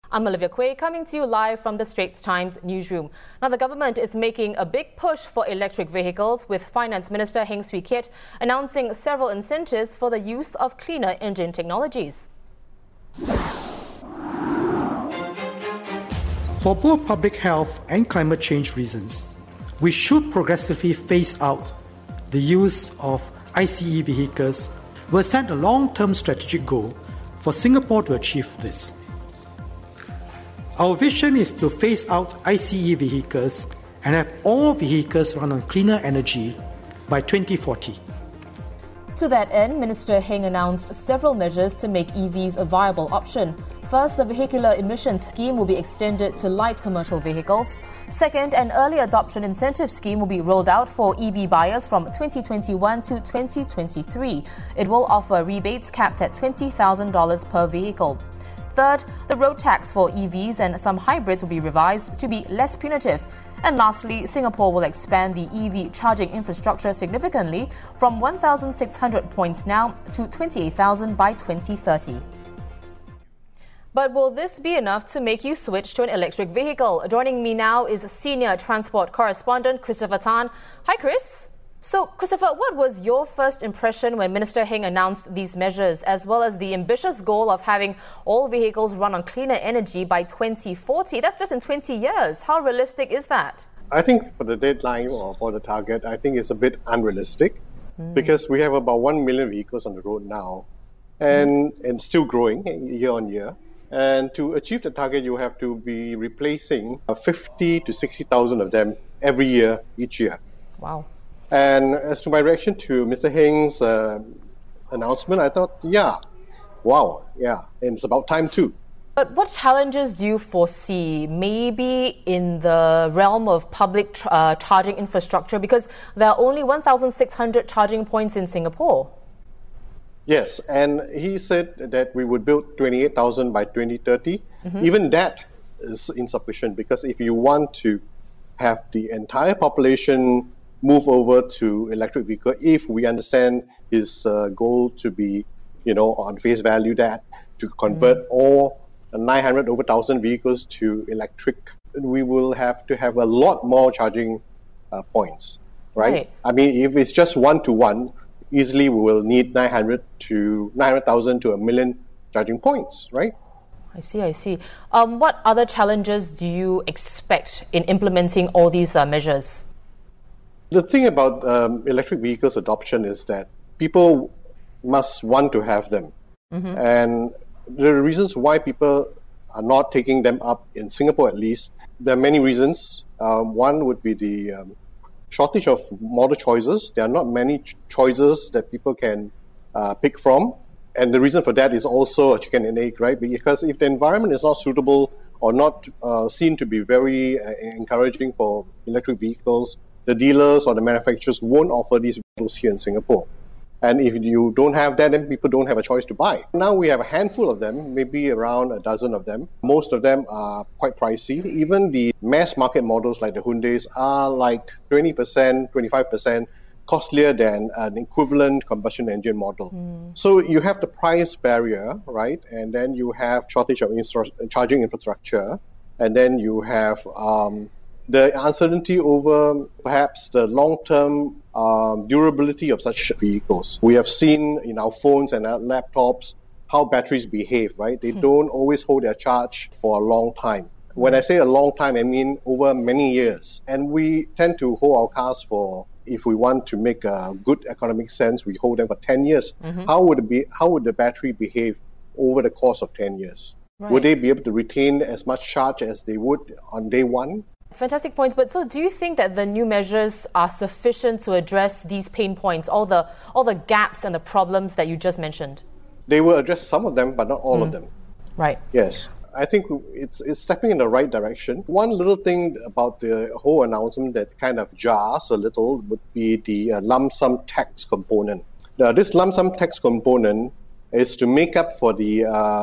I'm Olivia Quay, coming to you live from the Straits Times newsroom. Now, the government is making a big push for electric vehicles, with Finance Minister Heng Swee Keat announcing several incentives for the use of cleaner engine technologies. For both public health and climate change reasons, we should progressively phase out the use of ICE vehicles. We'll set a long-term strategic goal for Singapore to achieve this. Our vision is to phase out ICE vehicles and have all vehicles run on cleaner energy by 2040. To that end, Minister Heng announced several measures to make EVs a viable option. First, the vehicular emissions scheme will be extended to light commercial vehicles. Second, an early adoption incentive scheme will be rolled out for EV buyers from 2021 to 2023. It will offer rebates capped at $20,000 per vehicle. Third, the road tax for EVs and some hybrids will be revised to be less punitive. And lastly, Singapore will expand the EV charging infrastructure significantly from 1,600 points now to 28,000 by 2030. But will this be enough to make you switch to an electric vehicle? Joining me now is senior transport correspondent Christopher Tan. Hi, Chris. So, Christopher, what was your first impression when Minister Heng announced these measures, as well as the ambitious goal of having all vehicles run on cleaner energy by 2040? That's just in 20 years. How realistic is that? I think for the deadline or for the target, I think it's a bit unrealistic because we have about 1 million vehicles on the road now and still growing year on year. And to achieve the target, you have to be replacing 50 to 60,000 of them every year, each year. Wow. And as to my reaction to Mr. Heng's announcement, I thought, and it's about time too. But what challenges do you foresee, maybe in the realm of public charging infrastructure? Because there are only 1,600 charging points in Singapore. Yes, and he said that we would build 28,000 by 2030. Even that is insufficient, because if you want to have the entire population move over to electric vehicle, if we understand his goal to be, on face value, that to convert all 900 over 1,000 vehicles to electric, we will have to have a lot more charging points, right? I mean, if it's just one-to-one, easily we will need 900,000 to 1 million charging points, right? I see. What other challenges do you expect in implementing all these measures? The thing about electric vehicles adoption is that people must want to have them. And the reasons why people are not taking them up, in Singapore at least, there are many reasons. One would be the shortage of model choices. There are not many choices that people can pick from. And the reason for that is also a chicken and egg, right? Because if the environment is not suitable or not seen to be very encouraging for electric vehicles, the dealers or the manufacturers won't offer these vehicles here in Singapore. And if you don't have that, then people don't have a choice to buy. Now we have a handful of them, maybe around a dozen of them. Most of them are quite pricey. Even the mass market models like the Hyundais are like 20%, 25% costlier than an equivalent combustion engine model. So you have the price barrier, right? And then you have shortage of charging infrastructure. And then you have the uncertainty over perhaps the long-term durability of such vehicles. We have seen in our phones and our laptops how batteries behave, right? They don't always hold their charge for a long time. When I say a long time, I mean over many years. And we tend to hold our cars for, if we want to make a good economic sense, we hold them for 10 years. How would the battery behave over the course of 10 years? Right. Would they be able to retain as much charge as they would on day one? Fantastic points. But so do you think that the new measures are sufficient to address these pain points, all the gaps and the problems that you just mentioned? They will address some of them, but not all of them. Right. Yes. I think it's stepping in the right direction. One little thing about the whole announcement that kind of jars a little would be the lump sum tax component. Now, this lump sum tax component is to make up for the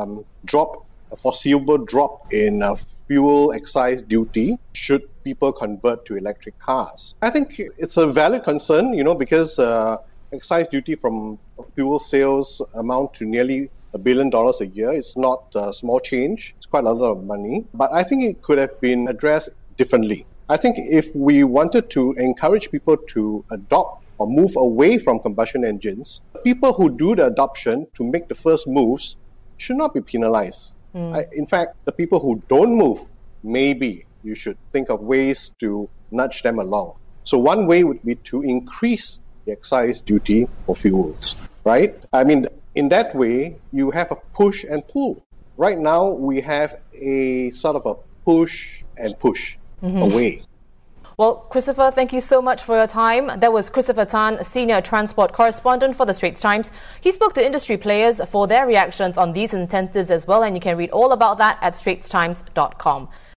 foreseeable drop in fuel excise duty should people convert to electric cars. I think it's a valid concern, because excise duty from fuel sales amount to nearly $1 billion a year. It's not small change. It's quite a lot of money. But I think it could have been addressed differently. I think if we wanted to encourage people to adopt or move away from combustion engines, people who do the adoption to make the first moves should not be penalized. In fact, the people who don't move, maybe you should think of ways to nudge them along. So one way would be to increase the excise duty for fuels, right? I mean, in that way, you have a push and pull. Right now, we have a sort of a push and push away. Well, Christopher, thank you so much for your time. That was Christopher Tan, Senior Transport Correspondent for The Straits Times. He spoke to industry players for their reactions on these incentives as well, and you can read all about that at straitstimes.com.